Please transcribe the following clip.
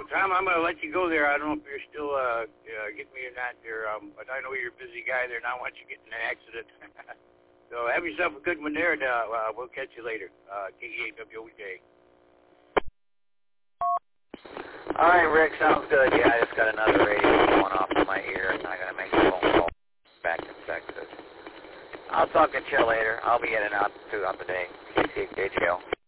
Tom, I'm going to let you go there. I don't know if you're still getting me or not there, but I know you're a busy guy there, and I don't want you getting in an accident. So have yourself a good one there, and we'll catch you later. KEAWJ. All right, Rick, sounds good. Yeah, I just got another radio going off in my ear, and I got to make a phone call back to Texas. I'll talk to you later. I'll be in and out throughout the day. KCHL.